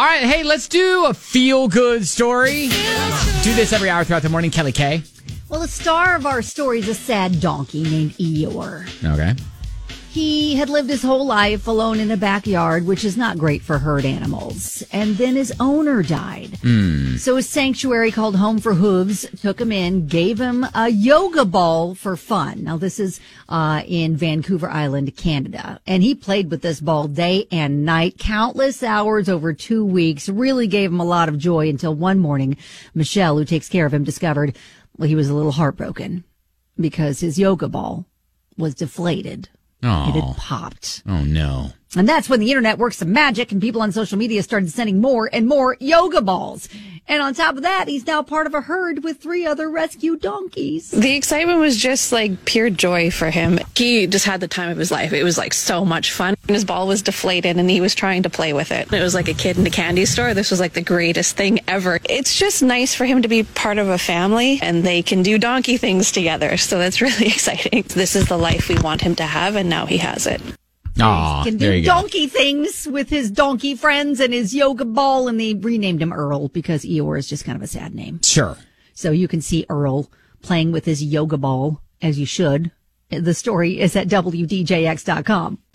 All right, hey, let's do a feel-good story. Do this every hour throughout the morning. Kelly K. Well, the star of our story is a sad donkey named Eeyore. Okay. He had lived his whole life alone in a backyard, which is not great for herd animals. And then his owner died. So a sanctuary called Home for Hooves took him in, gave him a yoga ball for fun. Now, this is in Vancouver Island, Canada. And he played with this ball day and night, countless hours over 2 weeks, really gave him a lot of joy until one morning, Michelle, who takes care of him, discovered, well, he was a little heartbroken because his yoga ball was deflated. Oh. It had popped. Oh, no. And that's when the internet worked some magic and people on social media started sending more and more yoga balls. And on top of that, he's now part of a herd with 3 other rescue donkeys. The excitement was just like pure joy for him. He just had the time of his life. It was like so much fun. His ball was deflated and he was trying to play with it. It was like a kid in a candy store. This was like the greatest thing ever. It's just nice for him to be part of a family and they can do donkey things together. So that's really exciting. This is the life we want him to have and now he has it. Aw, Can there do you go. donkey things with his donkey friends and his yoga ball, and they renamed him Earl because Eeyore is just kind of a sad name. Sure. So you can see Earl playing with his yoga ball, as you should. The story is at WDJX.com.